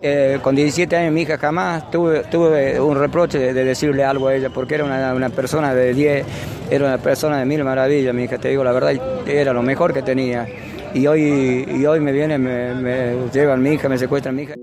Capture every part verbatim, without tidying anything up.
Eh, con diecisiete años mi hija jamás tuve, tuve un reproche de, de decirle algo a ella, porque era una, una persona de diez, era una persona de mil maravillas, mi hija, te digo la verdad, era lo mejor que tenía. Y hoy, y hoy me vienen, me, me llevan mi hija, me secuestran mi hija.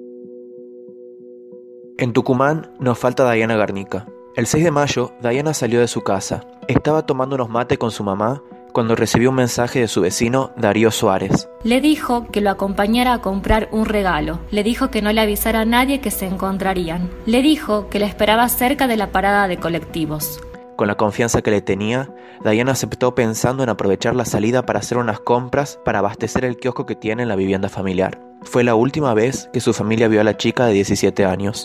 En Tucumán nos falta Dayana Garnica. El seis de mayo, Dayana salió de su casa. Estaba tomando unos mates con su mamá cuando recibió un mensaje de su vecino Darío Suárez. Le dijo que lo acompañara a comprar un regalo. Le dijo que no le avisara a nadie que se encontrarían. Le dijo que la esperaba cerca de la parada de colectivos. Con la confianza que le tenía, Dayana aceptó pensando en aprovechar la salida para hacer unas compras para abastecer el kiosco que tiene en la vivienda familiar. Fue la última vez que su familia vio a la chica de diecisiete años.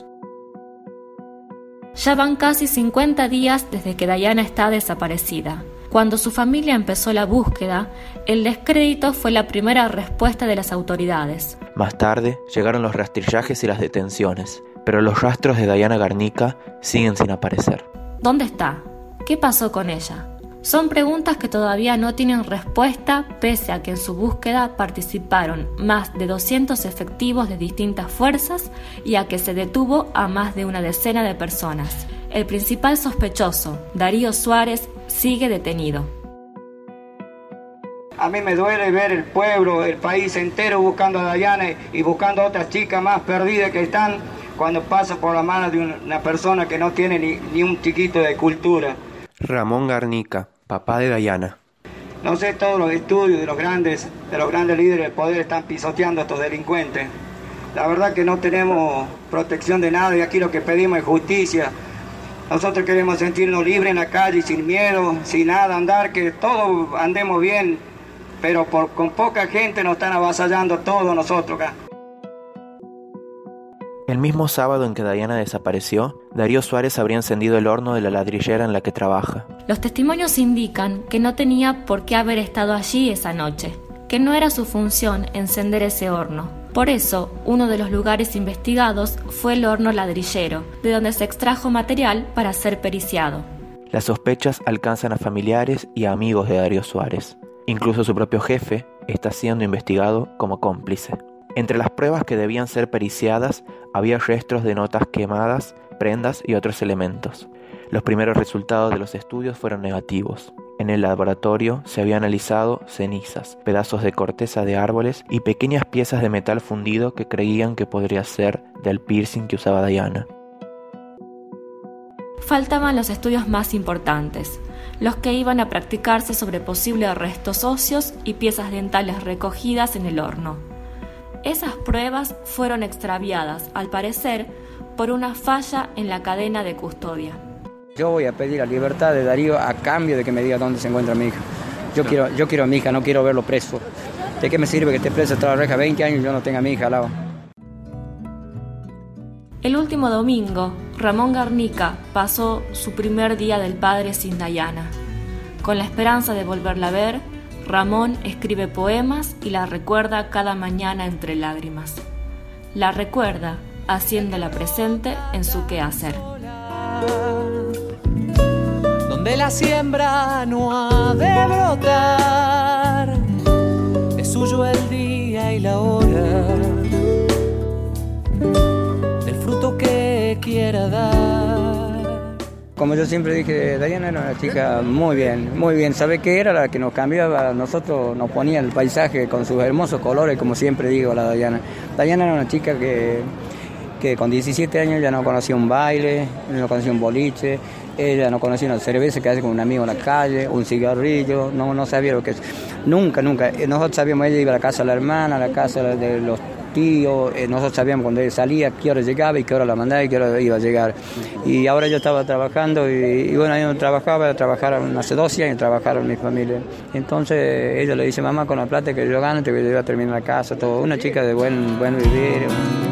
Ya van casi cincuenta días desde que Dayana está desaparecida. Cuando su familia empezó la búsqueda, el descrédito fue la primera respuesta de las autoridades. Más tarde llegaron los rastrillajes y las detenciones, pero los rastros de Dayana Garnica siguen sin aparecer. ¿Dónde está? ¿Qué pasó con ella? Son preguntas que todavía no tienen respuesta, pese a que en su búsqueda participaron más de doscientos efectivos de distintas fuerzas y a que se detuvo a más de una decena de personas. El principal sospechoso, Darío Suárez, sigue detenido. A mí me duele ver el pueblo, el país entero buscando a Dayana y buscando a otras chicas más perdidas que están cuando pasa por la mano de una persona que no tiene ni, ni un chiquito de cultura. Ramón Garnica, papá de Dayana. No sé, todos los estudios de los grandes, de los grandes líderes del poder están pisoteando a estos delincuentes. La verdad que no tenemos protección de nada y aquí lo que pedimos es justicia. Nosotros queremos sentirnos libres en la calle, sin miedo, sin nada, andar, que todos andemos bien, pero por, con poca gente nos están avasallando todos nosotros acá. El mismo sábado en que Dayana desapareció, Darío Suárez habría encendido el horno de la ladrillera en la que trabaja. Los testimonios indican que no tenía por qué haber estado allí esa noche, que no era su función encender ese horno. Por eso, uno de los lugares investigados fue el horno ladrillero, de donde se extrajo material para ser periciado. Las sospechas alcanzan a familiares y a amigos de Darío Suárez. Incluso su propio jefe está siendo investigado como cómplice. Entre las pruebas que debían ser periciadas había restos de notas quemadas, prendas y otros elementos. Los primeros resultados de los estudios fueron negativos. En el laboratorio se había analizado cenizas, pedazos de corteza de árboles y pequeñas piezas de metal fundido que creían que podría ser del piercing que usaba Dayana. Faltaban los estudios más importantes, los que iban a practicarse sobre posibles restos óseos y piezas dentales recogidas en el horno. Esas pruebas fueron extraviadas, al parecer, por una falla en la cadena de custodia. Yo voy a pedir la libertad de Darío a cambio de que me diga dónde se encuentra mi hija. Yo quiero, yo quiero a mi hija, no quiero verlo preso. ¿De qué me sirve que esté preso tras la reja veinte años y yo no tenga a mi hija al lado? El último domingo, Ramón Garnica pasó su primer día del padre sin Dayana. Con la esperanza de volverla a ver, Ramón escribe poemas y la recuerda cada mañana entre lágrimas. La recuerda haciéndola presente en su quehacer. Donde la siembra no ha de brotar, es suyo el día y la hora, el fruto que quiera dar. Como yo siempre dije, Dayana era una chica muy bien, muy bien. ¿Sabe qué era la que nos cambiaba? Nosotros nos ponía el paisaje con sus hermosos colores, como siempre digo, la Dayana. Dayana era una chica que, que con diecisiete años ya no conocía un baile, no conocía un boliche, ella no conocía una cerveza que hace con un amigo en la calle, un cigarrillo, no, no sabía lo que es. Nunca, nunca. Nosotros sabíamos, ella iba a la casa de la hermana, a la casa de los tíos, nosotros sabíamos cuando ella salía, qué hora llegaba y qué hora la mandaba y qué hora iba a llegar. Y ahora yo estaba trabajando y, y bueno, yo no trabajaba, trabajaron hace doce años, trabajaron mi familia. Entonces ella le dice, mamá, con la plata que yo gano, te voy a terminar la casa, todo. Una chica de buen, buen vivir.